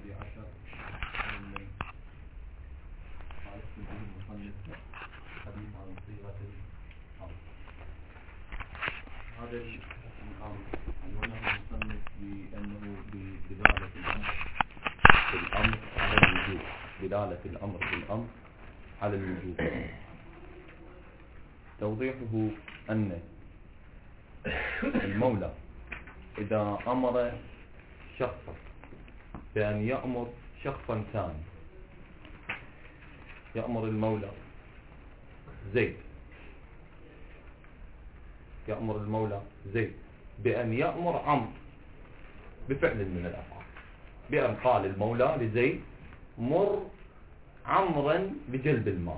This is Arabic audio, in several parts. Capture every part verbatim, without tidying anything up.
الحادي عشر من معرفة به المصنف حديث عن صيغة الأمر. هذا الأمر عنوانه المصنف بأنه بدلالة الأمر بالأمر على الوجوب، دلالة الأمر بالأمر على الوجوب. توضيحه أن المولى إذا أمر شخصا بأن يأمر شخصا ثاني، يأمر المولى زيد يأمر المولى زيد بأن يأمر عمرو بفعل من الأفعال، بأن قال المولى لزيد مر عمرا بجلب الماء.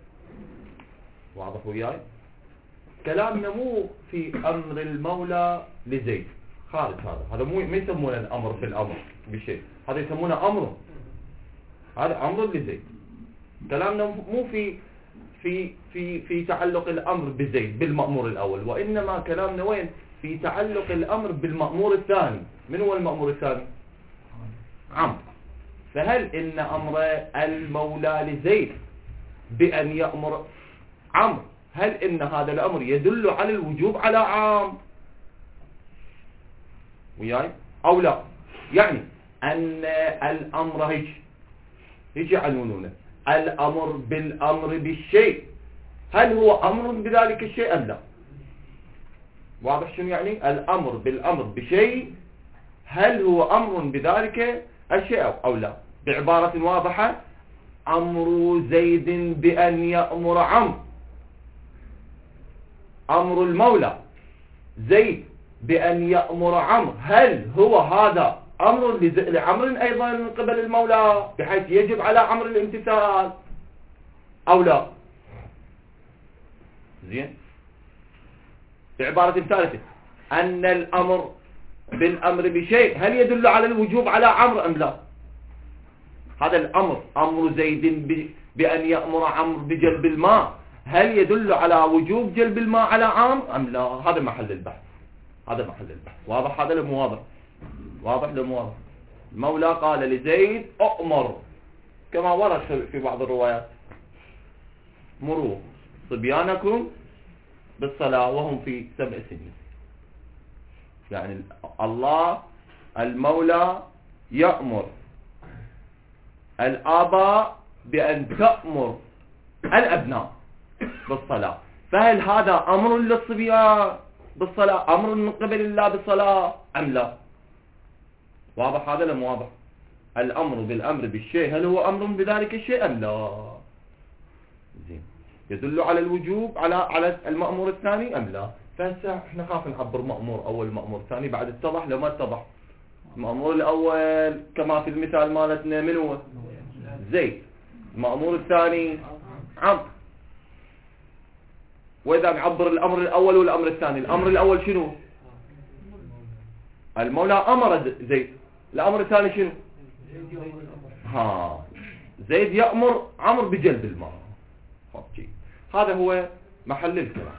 واضح وياي؟ كلامنا مو في أمر المولى لزيد، خارج هذا هذا مو ما يسمونه الأمر بالأمر بشيء، هذا يسمونه أمر، هذا أمر لزيد. كلامنا مو في في في في تعلق الأمر بزيد بالمأمور الأول، وإنما كلامنا وين؟ في تعلق الأمر بالمأمور الثاني. من هو المأمور الثاني؟ عمرو. فهل إن أمر المولى لزيد بأن يأمر عمرو، هل إن هذا الأمر يدل على الوجوب على عام وياي أو لا؟ يعني أن الأمر هيك هيك عنونونه الأمر بالأمر بالشيء، هل هو أمر بذلك الشيء أم لا؟ واضح شنو يعني الأمر بالأمر بشيء؟ هل هو أمر بذلك الشيء أو لا؟ بعبارة واضحة، أمر زيد بأن يأمر عمرو، أمر المولى زيد بأن يأمر عمرو، هل هو هذا أمر لعمرو أيضا من قبل المولى بحيث يجب على عمرو الامتثال أو لا؟ زين. بعبارة ثالثة، أن الأمر بالأمر بشيء هل يدل على الوجوب على عمرو أم لا؟ هذا الأمر أمر زيد بأن يأمر عمرو بجلب الماء، هل يدل على وجوب جلب الماء على عمرو أم لا؟ هذا محل البحث، هذا محل البحث. واضح هذا لمو واضح؟ واضح لمو واضح؟ المولى قال لزيد أؤمر كما ورد في بعض الروايات، مروا صبيانكم بالصلاة وهم في سبع سنين. يعني الله المولى يأمر الآباء بأن تأمر الأبناء بالصلاة، فهل هذا أمر للصبيان بالصلاة، أمر من قبل الله بالصلاة أم لا؟ واضح هذا لم واضح؟ الأمر بالأمر بالشيء هل هو أمر بذلك الشيء أم لا؟ زين. يدل على الوجوب على على المأمور الثاني أم لا؟ فهسه احنا خاف نعبر مأمور أول مأمور ثاني، بعد اتضح لو ما اتضح. المأمور الأول كما في المثال مالتنا من هو؟ زيد. المأمور الثاني عمرو. وإذا نعبر الأمر الأول والأمر الثاني، الأمر الأول شنو؟ المولى أمر زيد. الأمر الثاني شنو؟ ها زيد يأمر عمرو بجلب الماء. هذا هو محل الكلام.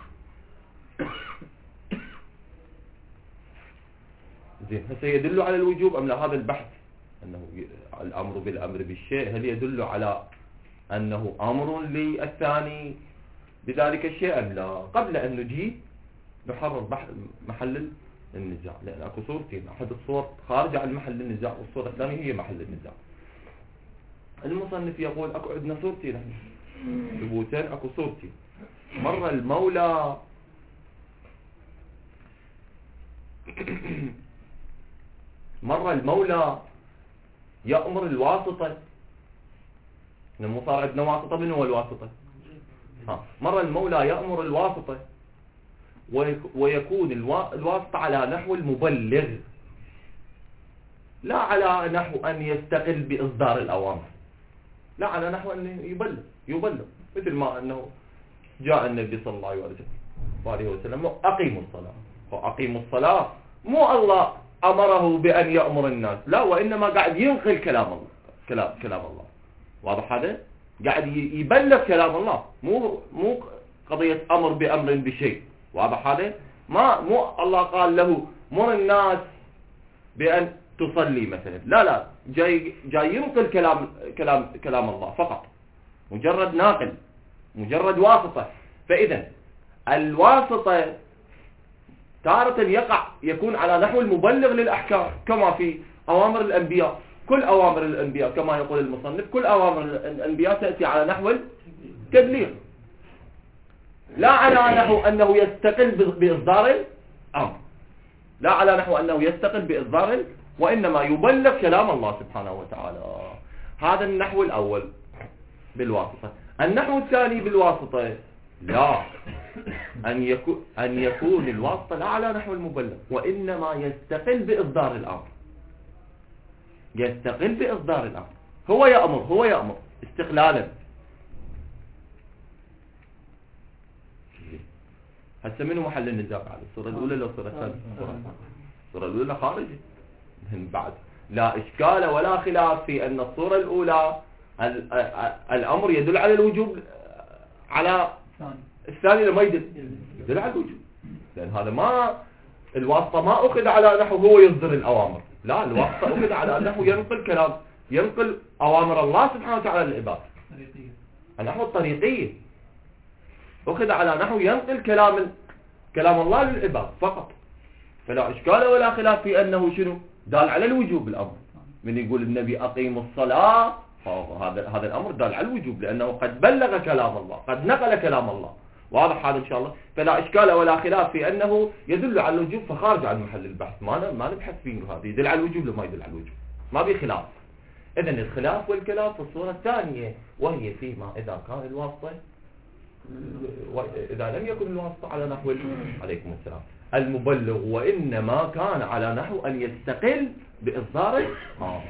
زين. هسه يدل على الوجوب أم لا؟ هذا البحث، أنه الأمر بالأمر بالشيء هل يدل على أنه أمر للثاني بذلك الشيء أم لا؟ قبل أن نجي نحرر بحث محل النزاع، لأن أكو صورتين، أحد الصور خارجة عن محل النزاع والصورة الثانية هي محل النزاع. المصنف يقول أكو عندنا صورتين، احنا ثبوتين، أكو صورتين. مرة المولى مرة المولى يأمر الواسطة، لما صار عندنا واسطة، من هو الواسطة؟ ها. مرة المولى يأمر الواسطة ويكون الواسطة على نحو المبلغ، لا على نحو أن يستقل بإصدار الأوامر، لا على نحو أن يبلغ يبلغ مثل ما أنه جاء النبي صلى الله عليه وسلم أقيموا الصلاة، وأقيموا الصلاة مو الله أمره بأن يأمر الناس، لا، وإنما قاعد ينقل كلام الله، كلام كلام الله. واضح هذا؟ قاعد يبلغ كلام الله، مو مو قضية أمر بأمر بشيء. واضح هذا؟ ما مو الله قال له مر الناس بأن تصلي مثلا، لا لا، جاي جاي ينقل كلام كلام كلام الله فقط، مجرد ناقل، مجرد واسطة. فإذا الواسطة تارة يقع يكون على نحو المبلغ للأحكام، كما في أوامر الأنبياء. كل أوامر الأنبياء كما يقول المصنف، كل أوامر الأنبياء تأتي على نحو التبليغ، لا على نحو أنه يستقل بإصدار الأمر، لا على نحو أنه يستقل بإصدار، وإنما يبلغ كلام الله سبحانه وتعالى. هذا النحو الأول بالواسطة. النحو الثاني بالواسطة لا، أن يكون أن يكون الواسطة لا على نحو المبلغ، وإنما يستقل بإصدار الأمر، يستقل بإصدار الأمر، هو يأمر هو يأمر استقلالا. هسه منو محل النزاع على الصورة الأولى لو الصورة الثانية؟ الصورة الأولى خارجة من بعد، لا إشكال ولا خلاف في أن الصورة الأولى الأمر يدل على الوجوب، على الثاني لما يدل يدل على الوجوب، لأن هذا ما الواسطة ما أخذ على نحو هو يصدر الأوامر، لا، الواسطة أخذ على نحو ينقل كلام، ينقل أوامر الله سبحانه وتعالى للعباد، النحو الطريقية أخذ على نحو ينقل كلام كلام الله للعباد فقط. فلا إشكال ولا خلاف في أنه شنو دال على الوجوب الأمر. من يقول النبي أقيم الصلاة، هذا هذا الأمر دال على الوجوب، لأنه قد بلغ كلام الله، قد نقل كلام الله. واضح هذا إن شاء الله. فلا إشكال ولا خلاف في أنه يدل على الوجوب، فخارج عن محل البحث، ما ما نبحث فيه، هذا يدل على الوجوب لما يدل على الوجوب، ما في خلاف. إذن الخلاف والكلام في الصورة الثانية، وهي فيما إذا كان الواسطة، إذا لم يكن الواسطة على نحو عليكم السلام المبلغ، وإنما كان على نحو أن يستقل بإصدار آه.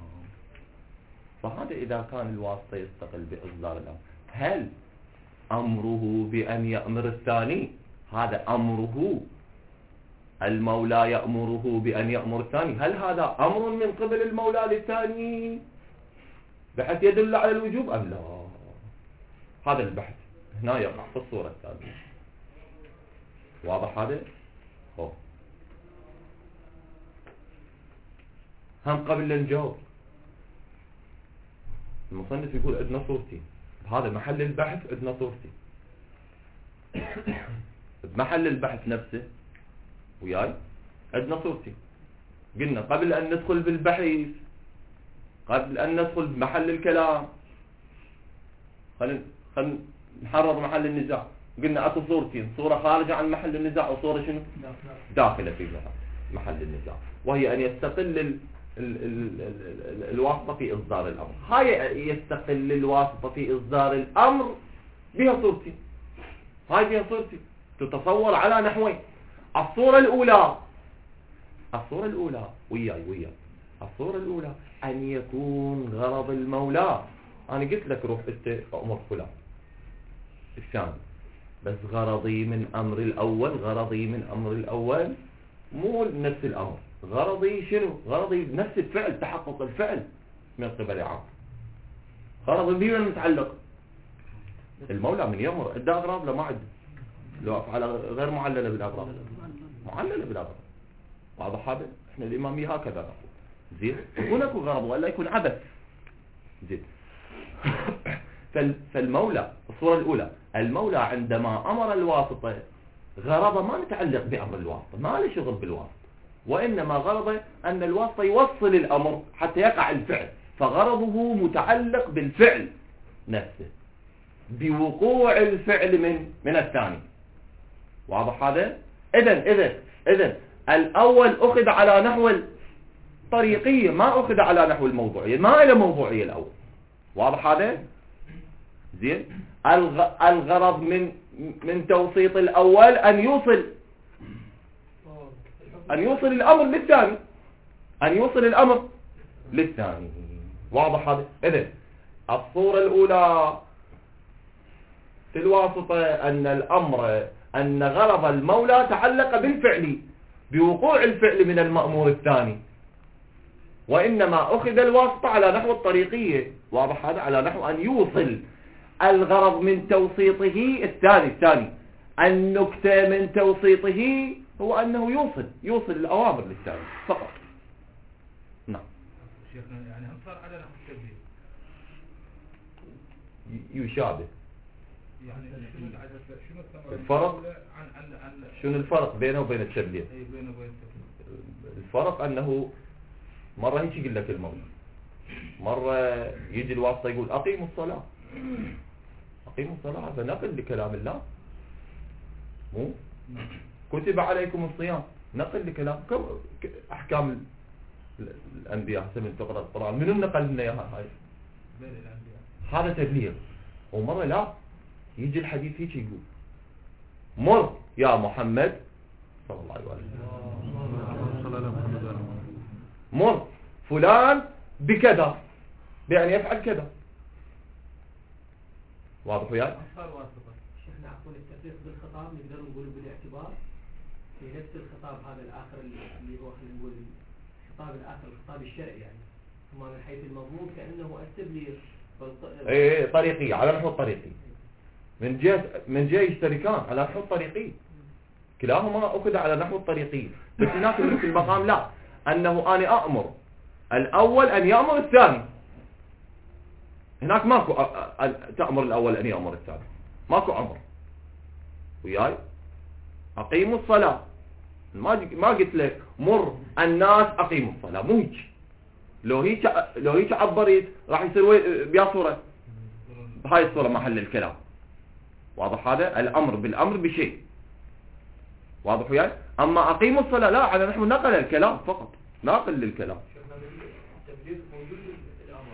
فهذا إذا كان الواسطة يستقل بإصدار الأمر، هل أمره بأن يأمر الثاني، هذا أمره المولى يأمره بأن يأمر الثاني، هل هذا أمر من قبل المولى للثاني بحيث يدل على الوجوب أم لا؟ هذا البحث هنا يقع في الصورة الثانية. واضح هذا؟ أوه. هم قبل لا نجاوب، المصنف يقول عندنا صورتين، بهذا محل البحث عندنا صورتين. بمحل البحث نفسه وياي عندنا صورتين. قلنا قبل أن ندخل بالبحث، قبل أن ندخل بمحل الكلام، خلينا خلينا نحرر محل النزاع. قلنا اكو صورتين، صورة خارجة عن محل النزاع وصورة شنو داخلة في محل النزاع، وهي أن يستقل ال ال ال ال الواسطة في إصدار الأمر. هاي يستقل الواسطة في إصدار الأمر بها صورتين، هاي بها صورتين تتصور على نحوين. الصورة الأولى الصورة الأولى وياي وياي الصورة الأولى أن يكون غرض المولى، أنا قلت لك روح أنت أمر فلان الثاني، بس غرضي من أمر الأول، غرضي من أمر الأول مو نفس الأمر، غرضي شنو؟ غرضي نفس الفعل، تحقق الفعل من قبل عام. غرضي بيه المتعلق المولى من يمر ادى أغراض لا ما عد، لو أفعل غير معللة بالأغراض، معللة بالأغراض. واضح هذا؟ احنا الإمامية هكذا نقول. زين، يكون اكو غرض ولا يكون عبث. زين. فالمولى الصورة الأولى، المولى عندما أمر الواسطة غرضه ما متعلق بأمر الواسطة، ما له شغل بالواسطة، وإنما غرضه أن الواسطة يوصل الأمر حتى يقع الفعل، فغرضه متعلق بالفعل نفسه، بوقوع الفعل من من الثاني. واضح هذا؟ إذن إذن إذن الأول أخذ على نحو الطريقية، ما أخذ على نحو الموضوعية، ما إلى موضوعية الأول. واضح هذا؟ زين. الغرض من من توسيط الأول أن يوصل أن يوصل الأمر للثاني، أن يوصل الأمر للثاني. واضح هذا؟ إذن الصورة الأولى في الواسطة أن الأمر أن غرض المولى تعلق بالفعل، بوقوع الفعل من المأمور الثاني، وإنما أخذ الواسطة على نحو الطريقية. واضح هذا؟ على نحو أن يوصل. الغرض من توسيطه الثاني الثاني النكتة من توسيطه هو أنه يوصل يوصل الأوامر للثاني فقط. شيخنا يعني هم صار على نحو التبليغ يشابه. يعني شنو شنو الثمرة الفرق عن عن عن شنو الفرق بينه وبين التبليغ؟ اي بينه وبين التبليغ. الفرق انه مرة هيك يقول لك المولى، مرة يجي الواسطة يقول اقيموا الصلاة، اقيموا الصلاة هذا نقل لكلام الله، مو كتب عليكم الصيام نقل لكلام احكام الانبياء. حسب تقرا القرآن منو نقل لنا اياها هاي؟ هذا تبليغ. ومرة لا يجي الحديث هيك يقول مر يا محمد صلى الله عليه وسلم مر فلان بكذا، بأن يفعل كذا. واضح وياي؟ شيخنا عفوا التفريق بالخطاب نقدر نقول بالاعتبار في نفس الخطاب هذا الآخر اللي هو خلينا نقول الخطاب الآخر الخطاب الشرعي يعني ثم من حيث المضمون كأنه التبليغ ايه طريقي على نحو الطريقي من جهة من جهة يشتركان على نحو الطريقي، كلاهما أخذ على نحو الطريقي. بس هناك في المقام لا، أنه أنا أأمر الأول أن يأمر الثاني. هناك ماكو تأمر الأول أن يأمر الثاني، ماكو أمر وياي. أقيموا الصلاة ما ما قلت لك مر الناس أقيموا الصلاة، مو هيك. لو هيك لو هيك عبريت راح يصير بيا صورة بهاي الصورة محل الكلام. واضح هذا؟ الأمر بالأمر بشيء. واضح وياي؟ أما أقيموا الصلاة لا، على نحو نقل الكلام فقط، ناقل للكلام. التبليغ موجود الأمر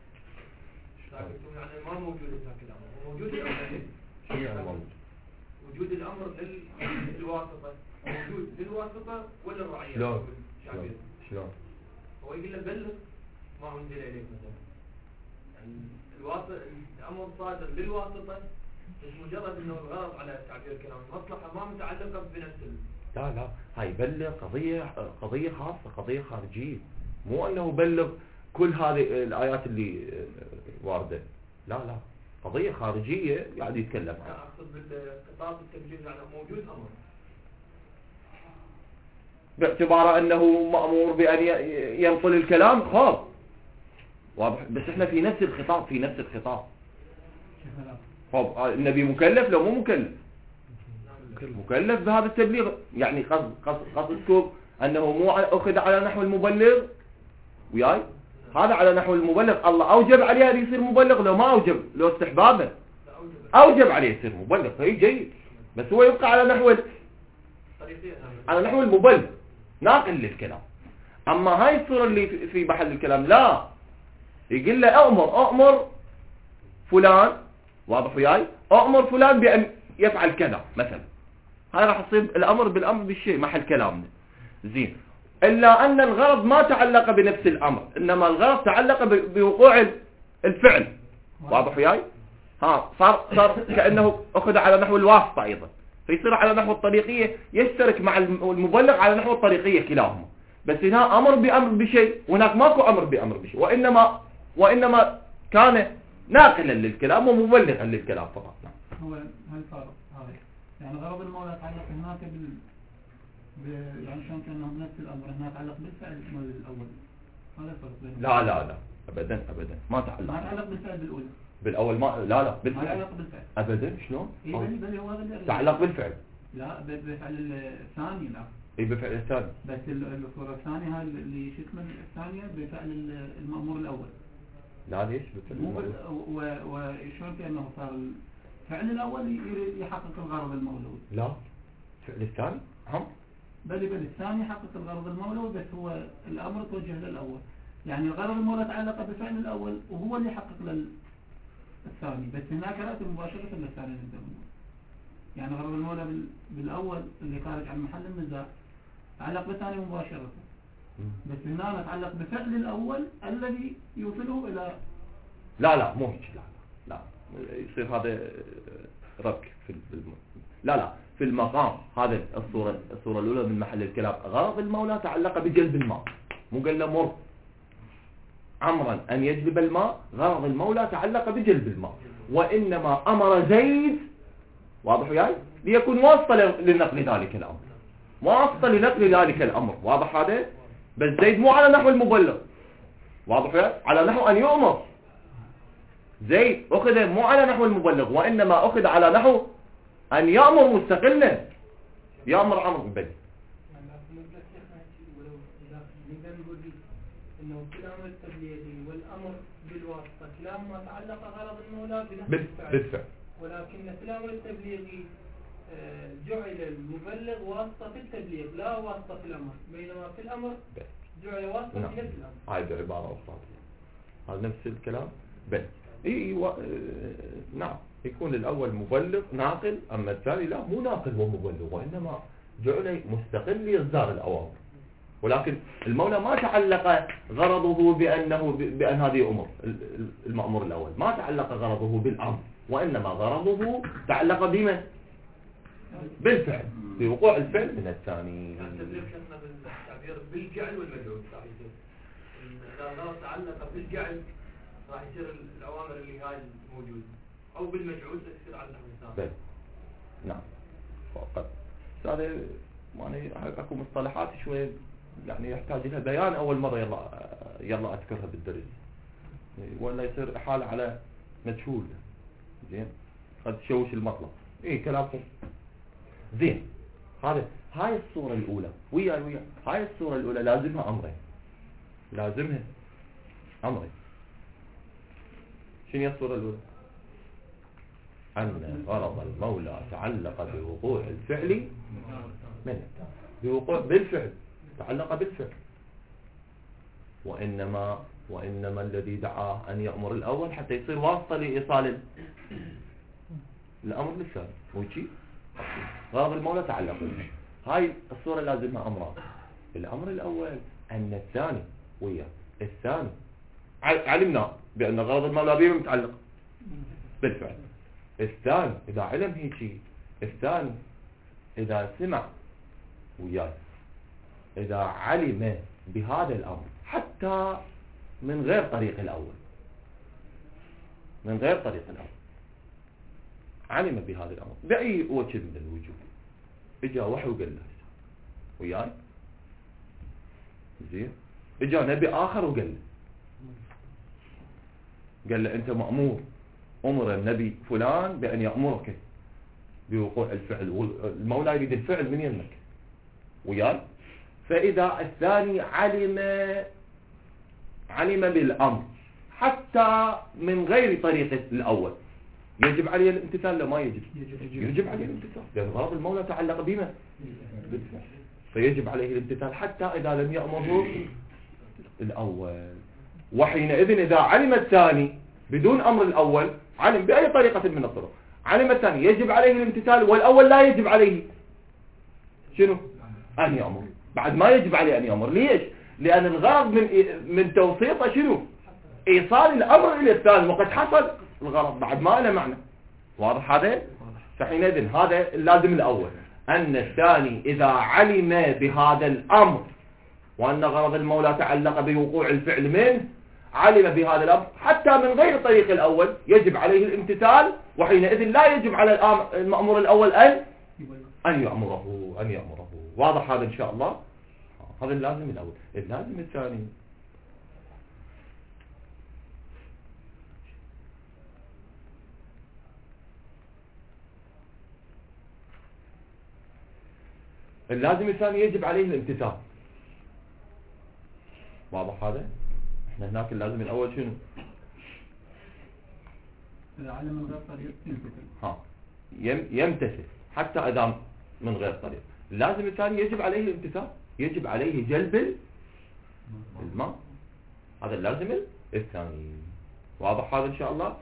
يعني ما موجود هناك الأمر، موجود الأمر. وجود الأمر للواسطة موجود للواسطة ولا الرعية؟ شلون؟ شلون؟ هو يقول له بلغ ما أنزل إليك مثلا، يعني الواسطة الأمر صادر للواسطة، بس مجرد إنه الغرض على تعبير كلام المصلحة ما متعلقة بنفس ال... لا لا، هاي بلغ قضية قضية خاصة، قضية خارجية، مو أنه بلغ كل هذه الآيات اللي واردة. لا لا، قضية خارجية قاعد يتكلم عنها. أقصد بالخطاب التبليغ يعني موجود أمر، باعتبار أنه مأمور بأن ينقل الكلام خاص. واضح؟ بس احنا في نفس الخطاب، في نفس الخطاب. طب النبي مكلف لو مو مكلف؟ مكلف بهذا التبليغ. يعني قصد قصد قصدكم أنه مو أخذ على نحو المبلغ وياي؟ هذا على نحو المبلغ. الله أوجب عليه أن يصير مبلغ لو ما أوجب، لو استحبابا أوجب عليه يصير مبلغ، فهي جيد. بس هو يبقى على نحو على نحو المبلغ ناقل للكلام. أما هاي الصورة اللي في محل الكلام لا، يقول له أأمر أأمر فلان، واضح وياي؟ أأمر فلان بأن يفعل كذا مثلا. هاي راح تصير الأمر بالأمر بالشيء محل كلامنا زين. إلا أن الغرض ما تعلق بنفس الأمر، إنما الغرض تعلق بوقوع الفعل. واضح وياي؟ ها صار صار كأنه أخذ على نحو الواسطة أيضا، فيصير على نحو الطريقية، يشترك مع المبلغ على نحو الطريقية كلاهما. بس هنا أمر بأمر بشيء وهناك ماكو أمر بأمر بشيء، وإنما وإنما كان ناقلا للكلام ومبلغا للكلام فقط. هو هالفرق هذا يعني غرض المولى تعلق هناك بال ب... يعني شلون كأنه نفس الأمر هنا تعلق بالفعل الأول. هذا الفرق بينهم. لا لا لا أبدا أبدا ما تعلق. ما تعلق بالفعل بالأولى. بالأول ما لا لا بالفعل. ما تعلق بالفعل. أبدا شلون؟ إيه بل بل هو هذا تعلق بالفعل. لا بالفعل الثاني لا. إيه بالفعل الثاني. بس الصورة الثانية هاي اللي شكل الثانية بفعل المأمور الأول. لا ليش بالفعل الأول؟ وشلون كأنه صار الفعل الأول يحقق الغرض المولود. لا الفعل الثاني هم. بل بل الثاني يحقق الغرض المولود، بس هو الأمر توجه للأول. يعني الغرض المولود تعلق بفعل الأول وهو اللي يحقق للثاني، بس هناك رأت مباشرة للثاني نقدر نقول. يعني غرض المولى بالأول اللي خارج عن محل النزاع تعلق بالثاني مباشرة، بس هنا نتعلق بفعل الأول الذي يوصله إلى. لا لا مو هيك. لا لا لا يصير هذا ربك في الم... لا لا في المقام هذا الصورة الصورة الأولى من محل الكلام. غرض المولى تعلق بجلب الماء، مو قال له مر عمرا أن يجلب الماء. غرض المولى تعلق بجلب الماء، وإنما أمر زيد، واضح وياي، ليكون واسطة لنقل ذلك الأمر، واسطة لنقل ذلك الأمر. واضح هذا؟ بس زيد مو على نحو المبلغ، واضح يا؟ على نحو أن يؤمر. زيد أخذ مو على نحو المبلغ، وإنما أخذ على نحو أن يأمر مستقلا، يأمر عمرو بن بدر. نقدر نقول انه كلام التبليغي والامر بالواسطه كلاهما تعلق غرض المولى بنفس الفعل، بالفعل. ولكن كلام التبليغي آه، جعل المبلغ واسطه في التبليغ لا واسطه في الامر، بينما في الامر جعل واسطه نعم. في نفس الامر. هاي بعبارة أخرى، هذا نفس الكلام. بل إيه و... نعم يكون الأول مبلغ ناقل، أما الثاني لا مو ناقل ومبلغ، وإنما جعل مستقل لإصدار الأوامر. ولكن المولى ما تعلق غرضه بأنه بأن هذه أمر المأمور الأول، ما تعلق غرضه بالأمر، وإنما غرضه تعلق بمن؟ بالفعل، بوقوع الفعل من الثاني. التبليغ شفنا بالتعبير بالجعل والمجعول راح يصير. إذا الله تعلق بالجعل راح يصير الأوامر اللي هاي موجودة، أو بالمجعول تصير على النحو الثاني. نعم. فقط هذا يعني اكو مصطلحات شوي يعني يحتاج لها بيان اول مره يلا يلا اذكرها بالدرس، ولا يصير احاله على مجهول. زين قد تشوش المطلب. اي كلامكم زين. هذا هاي الصوره الاولى ويا ويا هاي الصوره الاولى لازمها امرين، لازمها امرين. شنو هي الصوره الاولى؟ أن غرض المولى تعلق بوقوع الفعل من بوقوع بالفعل، تعلق بالفعل، وإنما وإنما الذي دعاه أن يأمر الأول حتى يصير واسطة لإيصال الأمر للثاني. وشي غرض المولى تعلق به. هاي الصورة لازمها أمران. الأمر الأول أن الثاني ويا الثاني علمنا بأن غرض المولى به متعلق بالفعل. الثاني إذا علم هيك، الثاني إذا سمع وياي، إذا علم بهذا الأمر حتى من غير طريق الأول، من غير طريق الأول علم بهذا الأمر بأي وجه من الوجوه، إجا وحي وقال له وياي زين، إجا نبي آخر وقال له قال له أنت مأمور، أمر النبي فلان بأن يأمرك بوقوع الفعل، والمولى يريد الفعل من يمك وياي. فإذا الثاني علم علم بالأمر حتى من غير طريقة الأول، يجب عليه الامتثال لا ما يجب؟ يجب عليه الامتثال، لأن غرض المولى تعلق بما بالفعل، فيجب عليه الامتثال حتى إذا لم يأمره الأول. وحينئذ إذا علم الثاني بدون أمر الأول، علم بأي طريقة من الطرق، علم الثاني يجب عليه الامتثال، والأول لا يجب عليه شنو؟ أن يأمر. بعد ما يجب عليه أن يأمر. ليش؟ لأن الغرض من من توسيطه شنو؟ إيصال الأمر إلى الثاني، وقد حصل الغرض بعد ما له معنى. واضح هذا؟ فحينئذ هذا اللازم الأول، أن الثاني إذا علم بهذا الأمر وأن غرض المولى تعلق بوقوع الفعل منه، علم بهذا الأمر حتى من غير طريق الأول، يجب عليه الامتثال، وحينئذ لا يجب على المأمور الأول أن أن يأمره أن يأمره. واضح هذا إن شاء الله؟ هذا اللازم الأول. اللازم الثاني اللازم الثاني يجب عليه الامتثال. واضح هذا؟ احنا هناك اللازم الأول شنو؟ إذا علم من غير طريق يمتثل. ها يم يمتثل حتى إذا من غير طريق. اللازم الثاني يجب عليه الامتثال، يجب عليه جلب الماء. هذا اللازم الثاني. واضح هذا إن شاء الله؟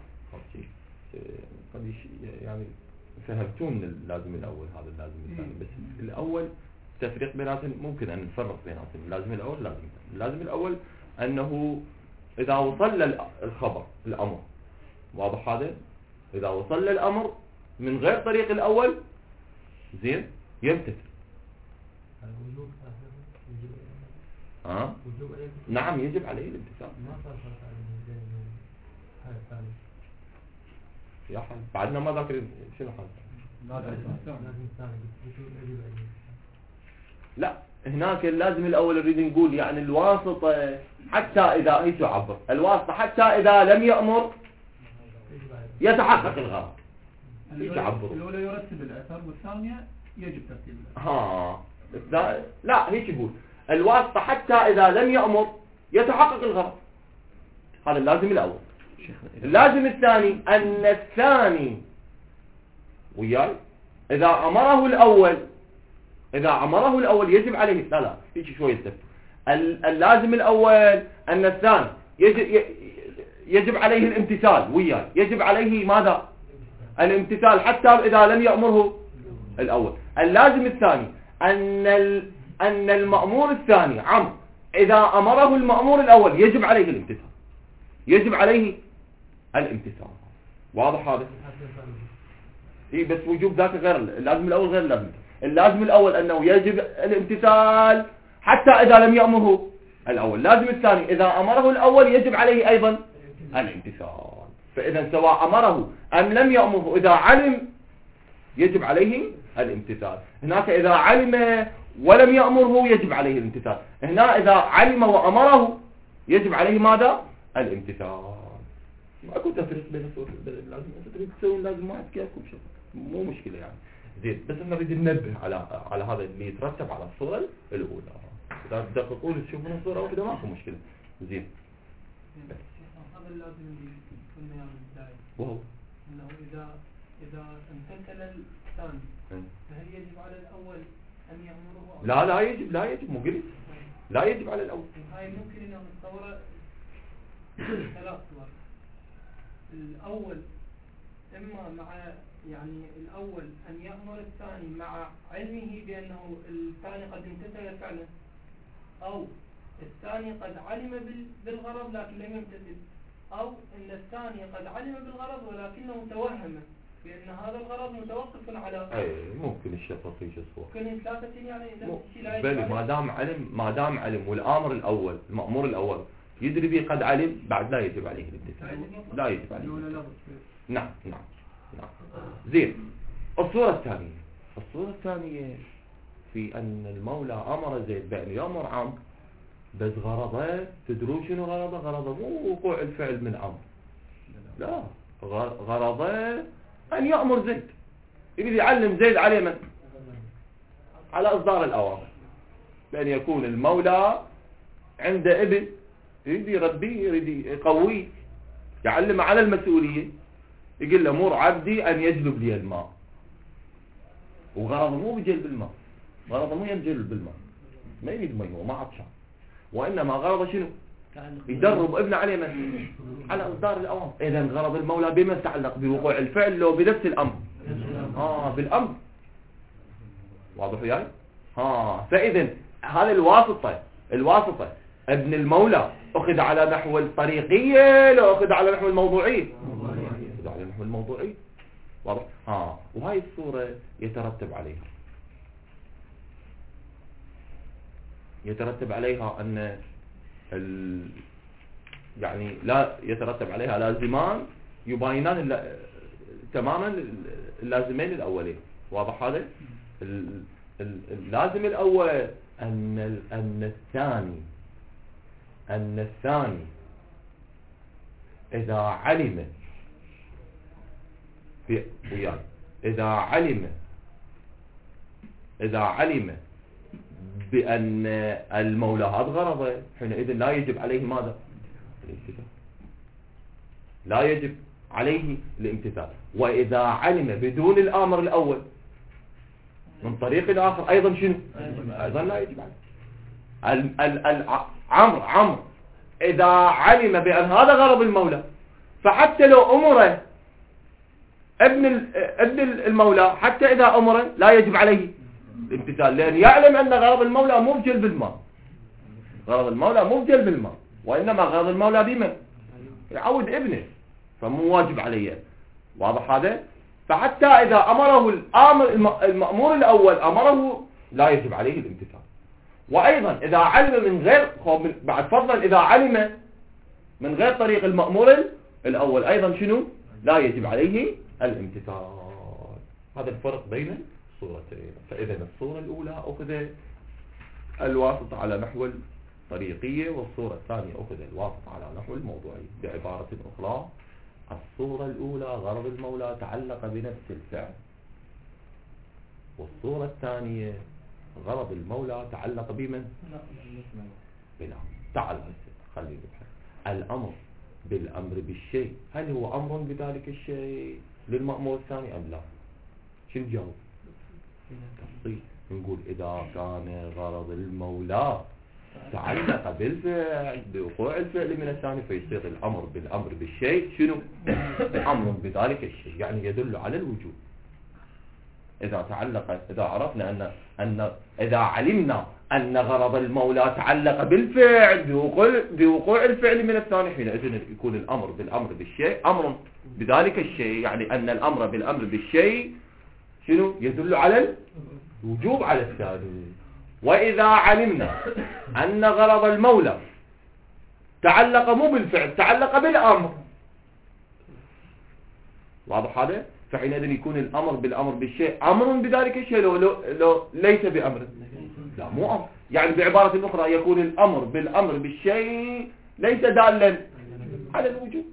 قد يعني فهمتون اللازم الأول هذا اللازم الثاني، بس الأول تفريق بيناتهم ممكن أن نفرق بيناتهم. اللازم الأول لازم اللازم الأول أنه إذا وصل الخبر الأمر، واضح هذا؟ إذا وصل الأمر من غير طريق الأول زين يمتثل. الوجوب يجب ها؟ وجوب نعم يجب عليه الامتثال. ما صار فرق عليه هاي الثاني. يا حال بعدنا ما ذاكرين شنو حال؟ لازم الثاني وجوب يجب عليه. لا هناك اللازم الأول نريد نقول يعني الواسطة حتى إذا هي تعبر الواسطة حتى إذا لم يأمر يتحقق الغرض. يتعبر. الأولى يرتب الأثر والثانية يجب ترتيب الأثر. ها لا, لا هيك يقول الواسطة حتى إذا لم يأمر يتحقق الغرض. هذا اللازم الأول. اللازم الثاني أن الثاني وياي إذا أمره الأول إذا أمره الأول يجب عليه لا لا هيك شوية تفت. اللازم الأول أن الثاني يجب, يجب عليه الامتثال وياي يجب عليه ماذا الامتثال حتى إذا لم يأمره الأول. اللازم الثاني أن أن المأمور الثاني عمرو إذا أمره المأمور الأول يجب عليه الامتثال يجب عليه الامتثال. واضح هذا؟ إيه بس وجوب ذاك غير اللازم الأول غير اللازم. اللازم الأول أنه يجب الامتثال حتى إذا لم يأمره الأول. اللازم الثاني إذا أمره الأول يجب عليه أيضا الامتثال. فإذا سواء أمره أم لم يأمره إذا علم يجب عليه الامتثال. هناك إذا علم ولم يأمره يجب عليه الامتثال. هنا إذا علم وأمره يجب عليه ماذا الامتثال. ما كنت أفرق بين الصور لازم أنت تسوي لازم ما أتكلم شيء مو مشكلة يعني زين. بس احنا نريد ننبه على على هذا اللي يترتب على الصورة الأولى. إذا تدققون تشوفون الصورة أو ماكو مشكلة زين. هذا اللازم اللي كنا يعني بداية وهو انه اذا اذا امتثل الثاني فهل يجب على الاول ان يامره أو لا لا يجب لا يجب مو قلت لا يجب على الأول. هاي ممكن ان نتصوره ثلاث صور. الاول اما مع يعني الاول ان يامر الثاني مع علمه بانه الثاني قد امتثل فعلا او الثاني قد علم بالغرض لكن لم يمتثل أو أن الثاني قد علم بالغرض ولكنه توهم بأن هذا الغرض متوقف على أي ممكن الشفق يجي الصور ممكن ثلاثة يعني نفس الشيء لا بل ما دام علم ما دام علم والآمر الأول المأمور الأول يدري به قد علم بعد لا يجب عليه الامتثال لا يجب عليه الامتثال. نعم نعم نعم زين. الصورة الثانية الصورة الثانية في أن المولى أمر زيد بأن يأمر عمرو بس غرضه تدرون شنو غرضه غرضه مو وقوع الفعل من عمرو لا غرضه أن يأمر زيد يريد يعلم زيد عليه من على إصدار الأوامر بأن يكون المولى عنده ابن يريد يربيه يريد يقويه يعلم على المسؤولية يقول له مر عبدي أن يجلب لي الماء وغرضه مو بجلب الماء غرضه مو يجلب بالماء ما يريد ماء وما عطشان وإنما غرضه شنو يدرب ابنه عليه من على إصدار الأوامر. إذا غرض المولى بما يتعلق بوقوع الفعل لو بنفس الأمر آه بالأمر. واضح وياي ها. فإذا هذا الواسطة الواسطة ابن المولى أخذ على نحو الطريقية لو أخذ على نحو الموضوعية أخذ على نحو الموضوعية. واضح ها. وهاي الصورة يترتب عليها يترتب عليها أن ال... يعني لا يترتب عليها لازمان يباينان الل... تماما اللازمين الأولين. واضح هذا ال... ال... اللازم الأول أن ال... أن الثاني أن الثاني إذا علم في وياي إذا علم إذا علم بأن المولى هذا غرضه حينئذ لا يجب عليه ماذا الامتثال لا يجب عليه الامتثال. وإذا علم بدون الآمر الأول من طريق آخر أيضا شنو أيضا لا يجب عليه. عمرو عمرو إذا علم بأن هذا غرض المولى فحتى لو أمره ابن ابن المولى حتى إذا أمره لا يجب عليه الامتثال لأن يعلم أن غرض المولى مو بجلب الماء غرض المولى مو بجلب الماء وإنما غرض المولى بمن يعود ابنه فمو واجب عليه. واضح هذا. فحتى إذا أمره الآمر المأمور الأول أمره لا يجب عليه الامتثال. وأيضا إذا علم من غير بعد فضلا إذا علم من غير طريق المأمور الأول أيضا شنو لا يجب عليه الامتثال. هذا الفرق بين الصورتين. فإذا الصورة الأولى أخذ الواسطة على نحو الطريقية، والصورة الثانية أخذ الواسطة على نحو الموضوعي. بعبارة أخرى، الصورة الأولى غرض المولى تعلق بنفس الفعل، والصورة الثانية غرض المولى تعلق بمن؟ بالأمر. تعال خلينا نبحث. الأمر بالأمر بالشيء، هل هو أمر بذلك الشيء للمأمور الثاني أم لا؟ شو نجاوب؟ تفصيل. نقول إذا كان غرض المولى تعلق بالفعل بوقوع الفعل من الثاني، فيصير الأمر بالأمر بالشيء شنو؟ أمر بذلك الشيء، يعني يدل على الوجوب. إذا تعلق، إذا عرفنا أن أن إذا علمنا أن غرض المولى تعلق بالفعل بوقوع بوقوع الفعل من الثاني، حينئذ يكون الأمر بالأمر بالشيء أمر بذلك الشيء، يعني أن الأمر بالأمر بالشيء شنو؟ يدل على الوجوب على الثاني. وإذا علمنا أن غرض المولى تعلق مو بالفعل، تعلق بالأمر، واضح هذا؟ فحينئذ يكون الأمر بالأمر بالشيء أمر بذلك الشيء لو, لو, لو ليس بأمر، لا مو أمر. يعني بعبارة أخرى يكون الأمر بالأمر بالشيء ليس دالا على الوجوب.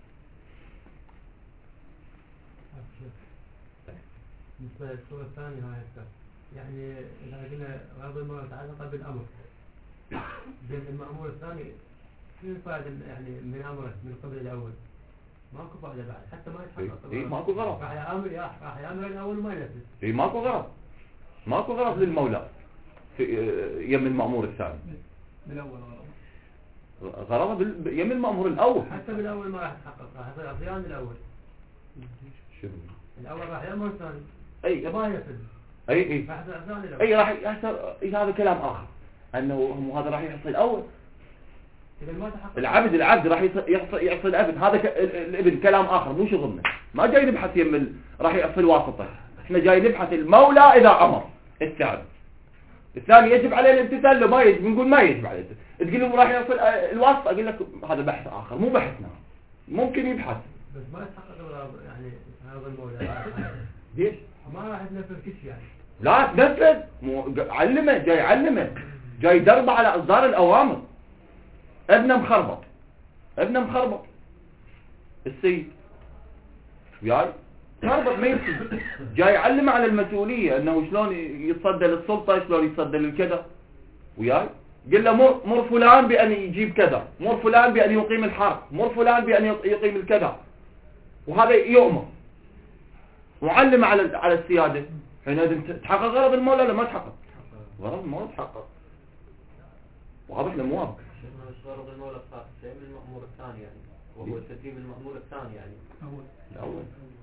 بالنسبة للصورة الثانية هاي السؤال، يعني إذا قلنا غرض المولى تعلق بالأمر بين المأمور الثاني، شو الفائدة يعني من أمره من قبل الأول؟ ماكو فائدة بعد، حتى ما يتحقق. إيه ماكو غرض. راح يأمر راح يأمر الأول وما ينفذ. إيه ماكو غرض، ماكو غرض للمولى في يم المأمور الثاني. بالأول غرض. غرض بال... يم المأمور الأول. حتى بالأول ما راح يتحقق، راح يصير عصيان الأول. شو؟ الأول راح يأمر الثاني. أي ما ينفذ. أي أي. راح يصير عصيان الأول. أي راح يحصل. هذا كلام آخر، أنه هذا راح يحصل الأول. إذا ما تحقق. العبد العبد راح يحصل يحصل الأبد، هذا ك... الابن كلام آخر مو شغلنا. ما جاي نبحث يم ال... راح يحصل واسطة. إحنا جاي نبحث المولى إذا أمر الثاني. الثاني يجب عليه الامتثال، لو ما يجب نقول ما يجب عليه. تقول له راح يصل الواسطة، أقول لك هذا بحث آخر مو بحثنا، ممكن يبحث. بس ما يتحقق يعني هذا المولى. ليش؟ ما راح يتنفذ كل شيء يعني. لا تنفذ، مو علمه، جاي علمه، جاي دربه على إصدار الأوامر. ابنه مخربط، ابنه مخربط السيد وياي مخربط ما يمشي، جاي يعلمه على المسؤولية انه شلون يتصدى للسلطة، شلون يتصدى للكذا وياي. قل له مر, مر فلان بأن يجيب كذا، مر فلان بأن يقيم الحرب، مر فلان بأن يقيم الكذا، وهذا يؤمر وعلم على على السيادة. حينئذ تحقق غرض المولى ولا ما تحقق؟ غرض المولى تحقق، واضح ولا مو واضح؟ غرض المولى صار شيء من المأمور الثاني يعني، وهو تسليم المأمور الثاني يعني. أول. الأول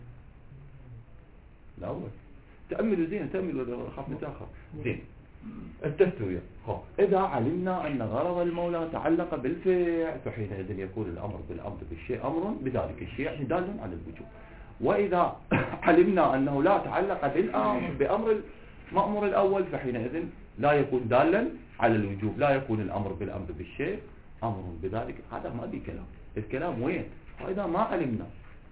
الأول تأملوا زين، تأملوا خاف نتأخر زين. التسوية. إذا علمنا أن غرض المولى تعلق بالفعل، فحينئذ يكون الأمر بالأمر بالشيء أمر بذلك الشيء، يعني دال على الوجوب. وإذا علمنا أنه لا تعلق بالأمر بأمر المأمور الأول، فحينئذ لا يكون دالا على الوجوب، لا يكون الأمر بالأمر بالشيء أمر بذلك. هذا ما دي كلام، الكلام وين؟ وإذا ما علمنا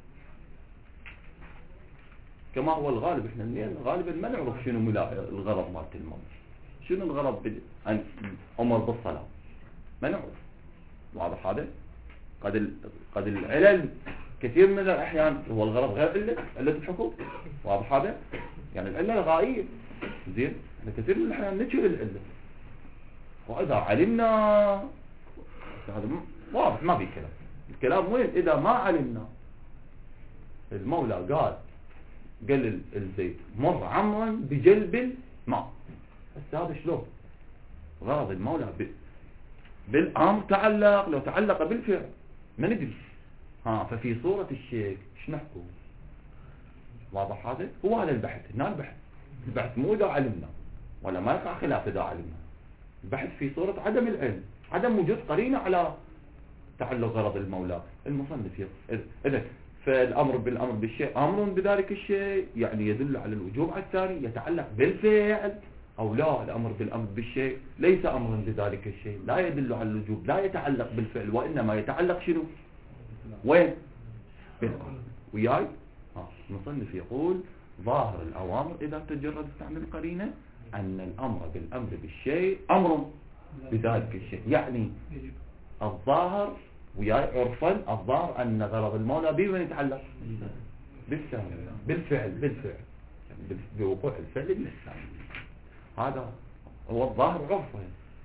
كما هو الغالب، احنا منين غالبا ما نعرف شنو الغرض مالت المولى، شنو الغرض بأن أمر بالصلاة، ما نعرف. واضح هذا؟ قد قد العلل كثير من الأحيان هو الغرض غير علة، علة الحكم. واضح هذا؟ يعني العلة الغائية. زين، احنا كثير من الأحيان نجهل العلة. وإذا علمنا هذا واضح ما في كلام. الكلام وين؟ إذا ما علمنا. المولى قال قال الزيت مر عمرا بجلب الماء، بس هذا شلون؟ غرض المولى بالأمر تعلق، لو تعلق بالفعل ما ندري. ها ففي صورة الشيء ايش نحكم؟ واضح هذا؟ هو هذا البحث، هنا البحث. البحث مو إذا علمنا، ولا ما يقع خلاف إذا علمنا. البحث في صورة عدم العلم، عدم وجود قرينة على تعلق غرض المولى. المصنف إذا فالأمر بالأمر بالشيء أمر بذلك الشيء، يعني يدل على الوجوب على الثاني، يتعلق بالفعل أو لا. الأمر بالأمر بالشيء ليس أمرا بذلك الشيء، لا يدل على الوجوب، لا يتعلق بالفعل، وإنما يتعلق شنو؟ وين؟ بالأمر. وياي؟ ها المصنف يقول ظاهر الأوامر إذا تجرد استعمل قرينة أن الأمر بالأمر بالشيء أمر بذلك الشيء. يعني الظاهر وياي عرفا الظاهر أن غرض المولى بمن يتعلق بالثاني بالفعل بالفعل يعني بوقوع الفعل من الثاني. هذا هو الظاهر عرفا.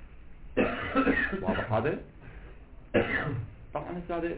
واضح هذا؟ طبعا هذا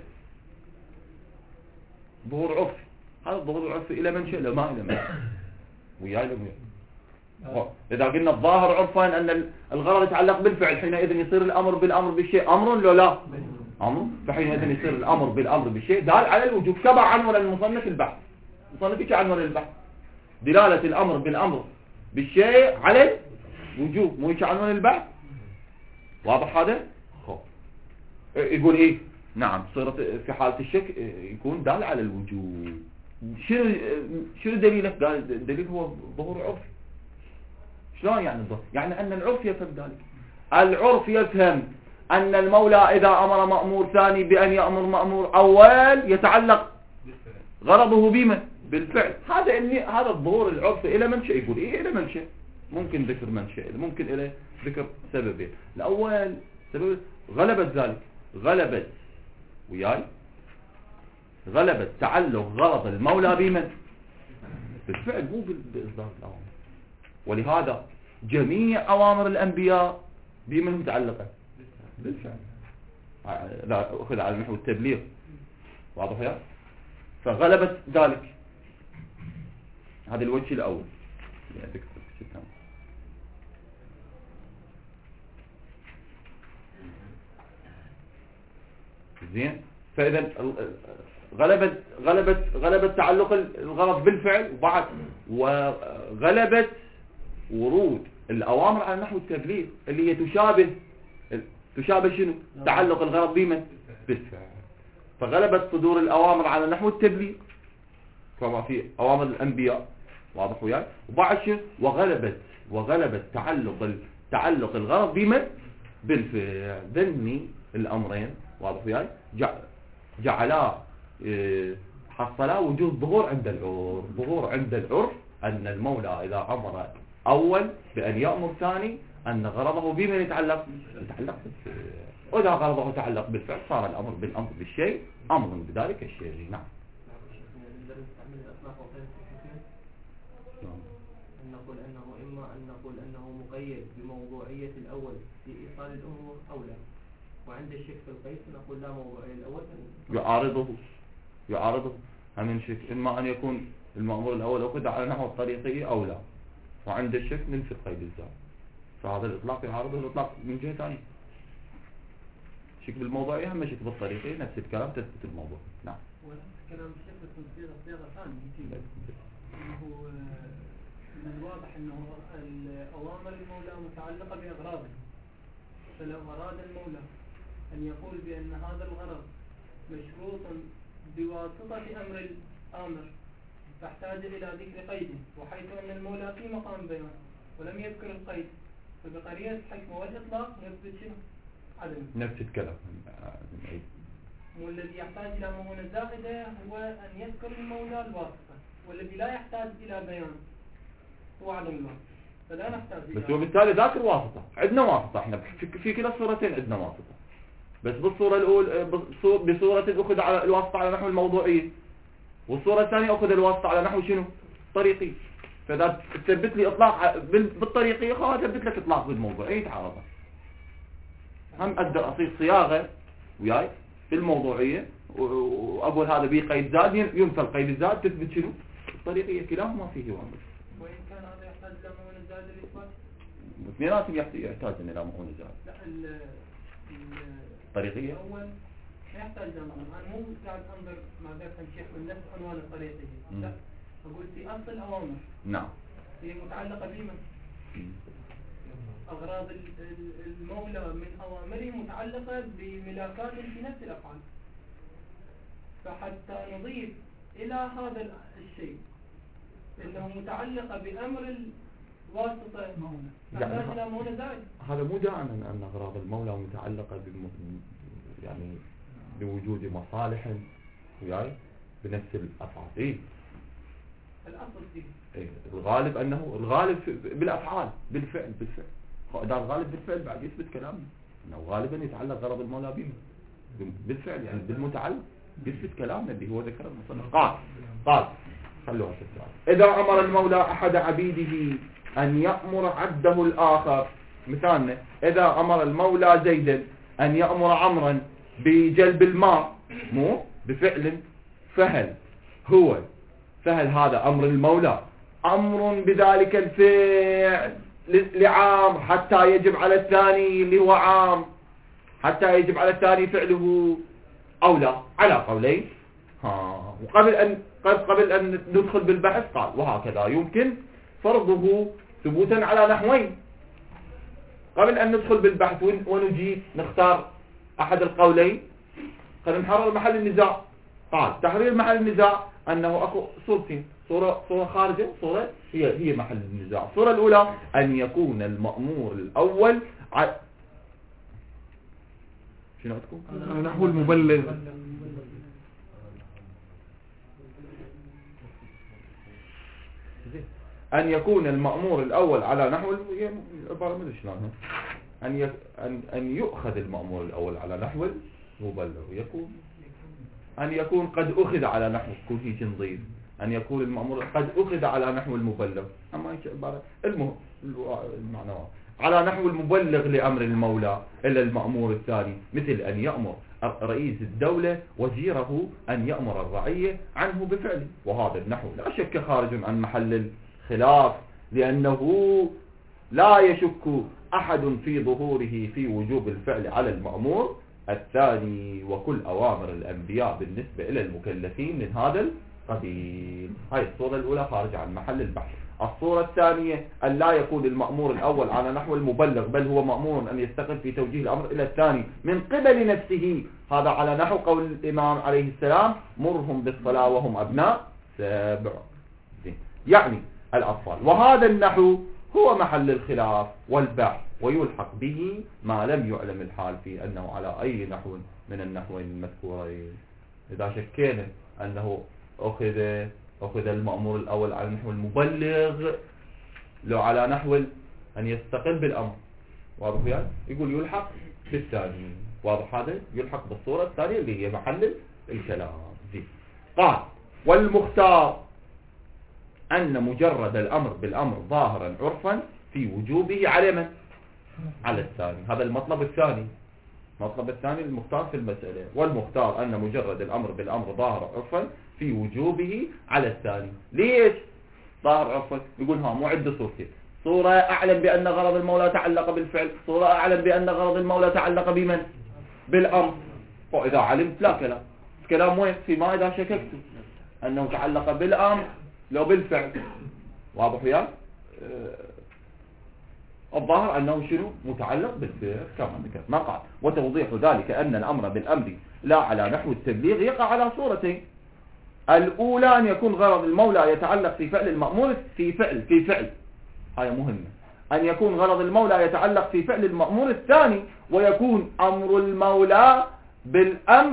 ظهور عرفي. هذا الظهور العرفي إلى من شئ ما إلى من وياي لم إذا قلنا الظاهر عرفا أن الغرض يتعلق بالفعل حينئذ يصير الأمر بالأمر بالشيء أمر لو لا أمر. فحينئذ يصير الأمر بالأمر بالشيء دال على الوجوب. كما عنون المصنف البحث. المصنف ايش عنون البحث؟ دلالة الأمر بالأمر بالشيء على الوجوب. مو ايش عنون البحث؟ واضح هذا؟ خب يقول ايه؟ نعم صورة في حالة الشك يكون دال على الوجوب. شنو شنو دليله؟ قال الدليل هو ظهور عرفي. شلون يعني الظهور؟ يعني أن العرف يفهم ذلك. العرف يفهم أن المولى إذا أمر مأمور ثاني بأن يأمر مأمور أول يتعلق غرضه بمن؟ بالفعل. هذا إني هذا الظهور العرفي إلى منشأ. يقول إيه إلى منشأ؟ ممكن ذكر منشأ، ممكن إلى ذكر سببين. الأول سبب غلبت ذلك، غلبت وياي غلبت تعلق غرض المولى بمن؟ بالفعل مو بإصدار الأوامر. ولهذا جميع أوامر الأنبياء بمن متعلقة؟ بالفعل. لا أخذ على نحو التبليغ. واضح يا؟ فغلبت ذلك. هذا الوجه الأول. زين. فإذا غلبت غلبت غلبت تعلق الغرض بالفعل وبعد وغلبت ورود الأوامر على نحو التبليغ اللي هي تشابه تشابه شنو؟ تعلق الغرض بمن؟ بالفعل. فغلبت صدور الأوامر على نحو التبليغ كما في أوامر الأنبياء. واضح وياي؟ وبعد شنو؟ وغلبت وغلبت تعلق تعلق الغرض بمن؟ بالفعل. ذني الأمرين واضح وياي؟ جعلا حصلا وجود ظهور عند العرف. ظهور عند العرف أن المولى إذا أمر أول بأن يأمر ثاني أن غرضه بمن يتعلق؟ يتعلق بالفعل. وإذا غرضه يتعلق بالفعل صار الأمر بالأمر بالشيء أمر بذلك الشيء. نعم. أن نقول أنه إما أن نقول أنه مقيد بموضوعية الأول في إيصال الأمور أو لا. وعند الشك في القيد نقول لا موضوعية الأول يعارضه يعارضه هم الشك إما أن يكون المأمور الأول أخذ على نحو الطريقية أو لا. وعند الشك ننفي القيد الزائد. فهذا الإطلاق يعارضه الإطلاق من جهة ثانية. شك بالموضوعية هم شك بالطريقية نفس الكلام تثبت الموضوع. نعم. كلام الشيخ بس صيغة صيغة ثانية. إنه من الواضح إنه الأوامر المولى متعلقة بأغراضه. فلو أراد المولى أن يقول بأن هذا الغرض مشروط بواسطة أمر الآمر تحتاج إلى ذكر قيد، وحيث أن المولى في مقام بيان ولم يذكر القيد فبقرية الحكم والإطلاق يثبت شنو؟ عدم. نفس الكلام. والذي يحتاج إلى مهونة زائدة هو أن يذكر المولى الواسطة، والذي لا يحتاج إلى بيان هو عدم الواسطة. فلا نحتاج إلى بس وبالتالي ذاك الواسطة عندنا واسطة. احنا في كلا الصورتين عندنا واسطة. بس بالصورة الأولى بصورة أخذ على الواسطة على نحو الموضوعية، والصورة الثانية أخذ الواسطة على نحو شنو؟ طريقي. فإذا تثبت لي إطلاق بالطريقية خلاص أثبت لك إطلاق بالموضوعية تعارض. هم أقدر أصيغ صياغة وياي بالموضوعية وأقول هذا به قيد زاد ينفى القيد الزاد تثبت شنو؟ الطريقية. كلاهما فيه وامر. وإن كان هذا يحتاج إلى مهونة زائدة للإثبات؟ اثنيناتهم يحتاج إلى مهونة زائدة. لا الطريقية الأول ما يحتاج إلى مهونة. أنا مو قاعد أنظر مع ذلك الشيخ من نفس عنوان الطريقية. لا أقول في أصل الأوامر. نعم. هي متعلقة بما؟ أغراض المولى من أوامره متعلقة بملاكات في نفس الأفعال. فحتى نضيف إلى هذا الشيء إنه متعلقة بأمر الواسطة تحتاج إلى مهونة زائد. هذا مو داعي أن أغراض المولى متعلقة بم... يعني بوجود مصالح وياي بنفس الأفعال. إيه؟ الأصل فيه إيه، الغالب أنه الغالب في- بالأفعال بالفعل بالفعل إذا الغالب بالفعل بعد يثبت كلامنا أنه غالبا يتعلق غرض المولى به بالفعل يعني بالمتعلق يثبت كلامنا اللي هو ذكر المصنف. قال قال خلوها في السؤال. إذا أمر المولى أحد عبيده أن يأمر عبده الآخر، مثالنا إذا أمر المولى زيدا أن يأمر عمرا بجلب الماء مو بفعل، فهل هو فهل هذا أمر المولى أمر بذلك الفعل لعام حتى يجب على الثاني اللي هو عام حتى يجب على الثاني فعله أو لا؟ على قولين. ها وقبل أن قبل أن ندخل بالبحث قال وهكذا يمكن فرضه ثبوتا على نحوين. قبل أن ندخل بالبحث ونجيب نختار أحد القولين خلينا نحرر محل النزاع. قال تحرير محل النزاع أنه أكو صورتين، صورة صورة خارجة، صورة هي هي محل النزاع. الصورة الأولى أن يكون المأمور الأول ع... شنو عندكم؟ نحو المبلغ. أن يكون المأمور الأول على نحو عبارة ما ادري شلونها أن ي... أن أن يؤخذ المأمور الأول على نحو المبلغ، يكون أن يكون قد أخذ على نحو كل هيك نظيف أن يكون المأمور قد أخذ على نحو المبلغ، أما هيك عبارة المهم المعنى على نحو المبلغ لأمر المولى إلى المأمور الثاني، مثل أن يأمر رئيس الدولة وزيره أن يأمر الرعية عنه بفعله، وهذا النحو لا شك خارج عن محل الخلاف لأنه لا يشك أحد في ظهوره في وجوب الفعل على المأمور الثاني، وكل أوامر الأنبياء بالنسبة إلى المكلفين من هذا القبيل. هاي الصورة الأولى خارج عن محل البحث. الصورة الثانية أن لا يكون المأمور الأول على نحو المبلغ بل هو مأمور أن يستقل في توجيه الأمر إلى الثاني من قبل نفسه، هذا على نحو قول الإمام عليه السلام مرهم بالصلاة وهم أبناء سبع، يعني الأطفال. وهذا النحو هو محل الخلاف والبحث ويلحق به ما لم يعلم الحال فيه أنه على أي نحو من النحوين المذكورين. إذا شكينا أنه أخذ أخذ المأمور الأول على نحو المبلغ لو على نحو أن يستقل بالأمر، واضح يعني؟ يقول يلحق بالثاني، واضح هذا؟ يلحق بالصورة الثانية اللي هي محل الكلام. زي. قال والمختار أن مجرد الأمر بالأمر ظاهرا عرفا في وجوبه على من؟ على الثاني. هذا المطلب الثاني، المطلب الثاني المختار في المسألة. والمختار أن مجرد الأمر بالأمر ظاهر عرفا في وجوبه على الثاني. ليش ظاهر عرفا؟ يقول ها مو عدة صورتين، صورة أعلم بأن غرض المولى تعلق بالفعل، صورة أعلم بأن غرض المولى تعلق بمن؟ بالأمر. وإذا علمت لا كلام، الكلام وين؟ فيما إذا شككت أنه تعلق بالأمر لو بالفعل، واضح يا؟ الظاهر أنه شنو؟ متعلق بالفعل كما ذكر. ما قال وتوضيح ذلك أن الأمر بالأمر لا على نحو التبليغ يقع على صورتين. الأولى أن يكون غرض المولى يتعلق في فعل المأمور في فعل في فعل هاي مهمة، أن يكون غرض المولى يتعلق في فعل المأمور الثاني ويكون أمر المولى بالأمر،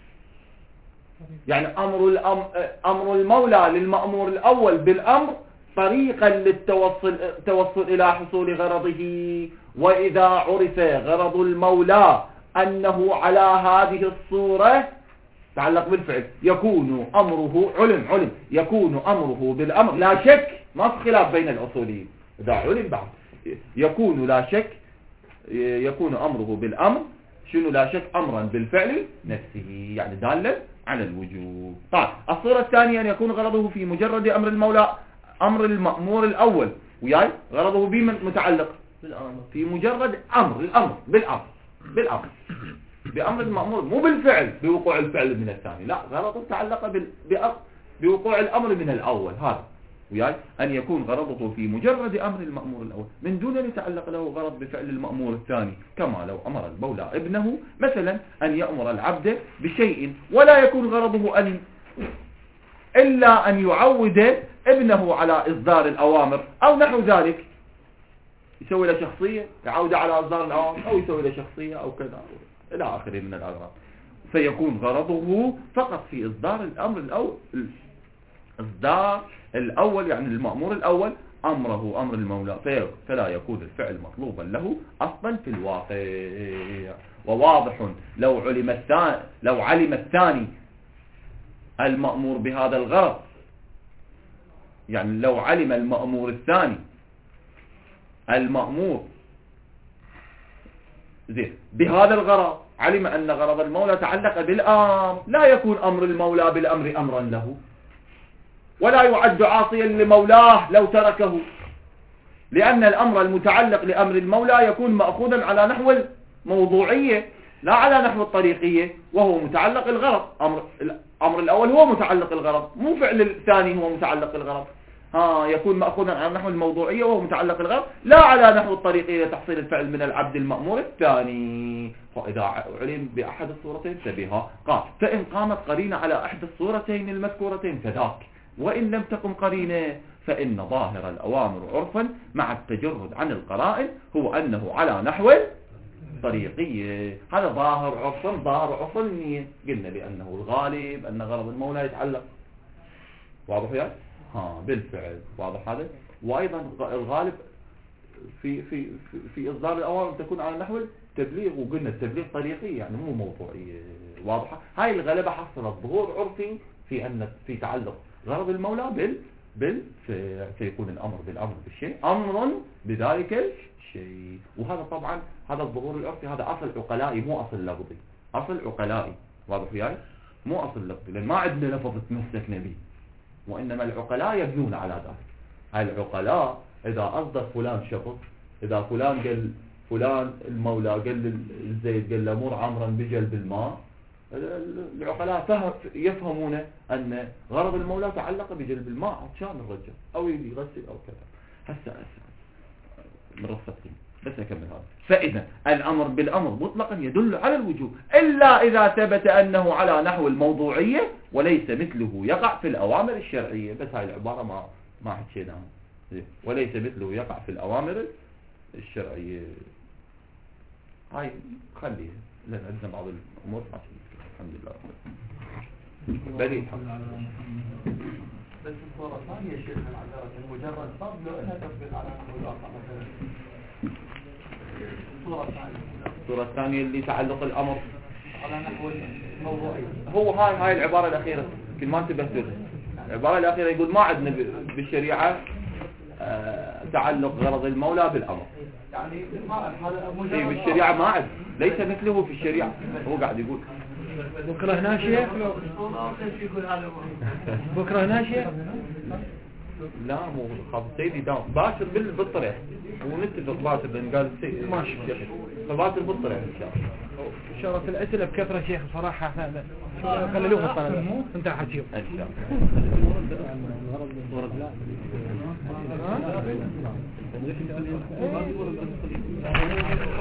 يعني أمر الأمر أمر المولى للمأمور الأول بالأمر طريقا للتوصل توصل إلى حصول غرضه. وإذا عرف غرض المولى أنه على هذه الصورة تعلق بالفعل يكون أمره علم علم يكون أمره بالأمر لا شك، ما في خلاف بين الأصوليين، إذا علم بعد يكون لا شك يكون أمره بالأمر شنو لا شك أمرا بالفعل نفسه، يعني دالا على الوجوب. طيب الصورة الثانية أن يكون غرضه في مجرد أمر المولى أمر المأمور الأول، وياي غرضه بمن متعلق في مجرد أمر الأمر بالأمر بالأمر بأمر المأمور مو بالفعل بوقوع الفعل من الثاني، لا غرضه تعلق بوقوع الأمر من الأول. هذا وياي أن يكون غرضه في مجرد أمر المأمور الأول من دون أن يتعلق له غرض بفعل المأمور الثاني، كما لو أمر المولى ابنه مثلا أن يأمر العبد بشيء ولا يكون غرضه أن إلا أن يعود ابنه على إصدار الأوامر أو نحو ذلك، يسوي له شخصية يعود على إصدار الأوامر أو يسوي له شخصية أو كذا إلى آخره من الأغراض، فيكون غرضه فقط في إصدار الأمر الأول إصدار الأول يعني المأمور الأول أمره أمر المولى في- فلا يكون الفعل مطلوبا له أصلا في الواقع. وواضح لو علم الثاني لو علم الثاني المأمور بهذا الغرض، يعني لو علم المأمور الثاني المأمور زين بهذا الغرض، علم أن غرض المولى تعلق بالأمر، لا يكون أمر المولى بالأمر أمرا له، ولا يعد عاصيا لمولاه لو تركه، لأن الأمر المتعلق لأمر المولى يكون مأخوذا على نحو الموضوعية لا على نحو الطريقية، وهو متعلق الغرض. أمر الأمر الأول هو متعلق الغرض، مو فعل الثاني هو متعلق الغرض. ها يكون مأخوذا على نحو الموضوعية وهو متعلق الغرض لا على نحو الطريقية لتحصيل الفعل من العبد المأمور الثاني. فإذا علم بأحد الصورتين فبها قال فإن قامت قرينة على أحد الصورتين المذكورتين فذاك، وإن لم تقم قرينة فإن ظاهر الأوامر عرفا مع التجرد عن القرائن هو أنه على نحو طريقية. هذا ظاهر عرفا. ظاهر عرفا النية قلنا لأنه الغالب أن غرض المولى يتعلق، واضح يعني ها بالفعل، واضح هذا. وأيضا الغالب في في في, في إصدار الأوامر تكون على نحو التبليغ، وقلنا التبليغ طريقي يعني مو موضوعية، واضحة. هاي الغلبة حصلت ظهور عرفي في أن في تعلق غرض المولى بال بال فيكون الأمر بالأمر بالشيء أمر بذلك الشيء. وهذا طبعا هذا الظهور العرفي هذا أصل عقلائي مو أصل لفظي، أصل عقلائي، واضح يعني مو أصل لفظي، لأن ما عندنا لفظ تمسكنا به، وإنما العقلاء يبنون على ذلك. هاي العقلاء إذا أصدر فلان شخص، إذا فلان قال فلان المولى قال الزيد قال له مر عمرا بجلب الماء، العقلاء فهم يفهمون أن غرض المولى تعلق بجلب الماء عشان الرجل أو يغسل أو كذا. هسه هسه من رصتين بس أكمل هذا. فإذا الأمر بالأمر مطلقا يدل على الوجوب إلا إذا ثبت أنه على نحو الموضوعية وليس مثله يقع في الأوامر الشرعية. بس هاي العبارة ما ما حكيناها. وليس مثله يقع في الأوامر الشرعية، هاي خليها لأن عندنا بعض الأمور ما تجي. الحمد لله بديت. بس الصورة الثانية شيخ العذارة مجرد صب لو انها تطبيق على نحو الواقع مثلا. الصورة الثانية الصورة الثانية اللي تعلق الأمر على نحو الموضوعي، هو هاي هاي العبارة الأخيرة كل ما انتبهت لها. العبارة الأخيرة يقول ما عندنا بالشريعة آه تعلق غرض المولى بالأمر، يعني ما مجرد إيه بالشريعة ما عد ليس مثله في الشريعة. هو قاعد يقول بكره ناشئ بكره ناشئ لا مو خاف سيدي داون باشر بال- بالطريق ونتفق باشر لأن قال سيدي ماشي فباشر بالطريق إن شاء الله. شرف الأسئلة بكثرة شيخ صراحة خللوها الطلبة انت حتشوف إن شاء الله.